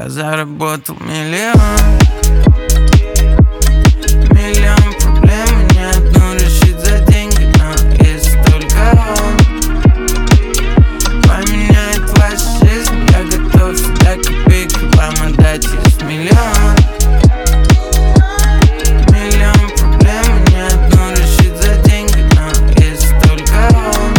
Я заработал миллион. Миллион проблем, и не одну решить за деньги, но есть только он. Поменяет вашу жизнь, я готов всегда копейки вам отдать. Есть миллион. Миллион проблем, и не одну решить за деньги, но есть только он.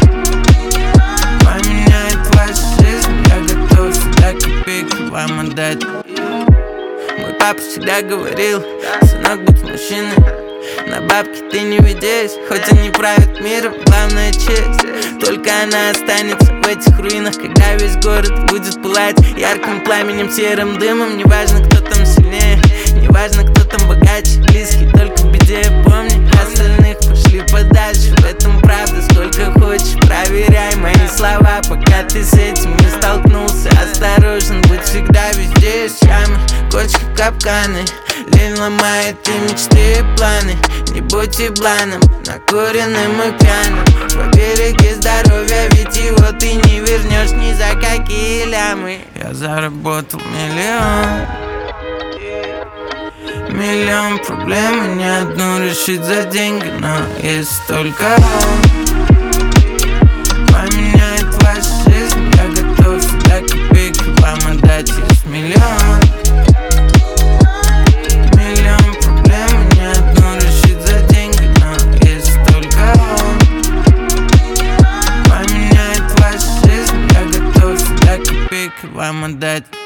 Поменяет вашу жизнь, я готов всегда копейки вам отдать. Мой папа всегда говорил: сынок, будь мужчиной, на бабки ты не ведись. Хоть они правят миром, главная честь, только она останется в этих руинах, когда весь город будет пылать ярким пламенем, серым дымом. Неважно, кто там сильнее, неважно, кто там богаче, близкий только в беде. Помни, остальных пошли подальше. В этом правда, сколько хочешь, проверяй мои слова, пока ты с этим не столкнулся. Осторожен, будь всегда везде есть ямы, кочки, капканы. Лень ломает и мечты, и планы. Не будь ебланом, накуренным и пьяным. Побереги здоровья, ведь его ты не вернешь ни за какие лямы. Я заработал миллион. Миллион проблем, и не одну решить за деньги, но есть только он. Поменяет вашу жизнь, я готов всегда копейки вам отдать. Есть миллион. Миллион проблем, и не одну решить за деньги, но есть только он. Поменяет вашу жизнь, я готов всегда копейки вам отдать.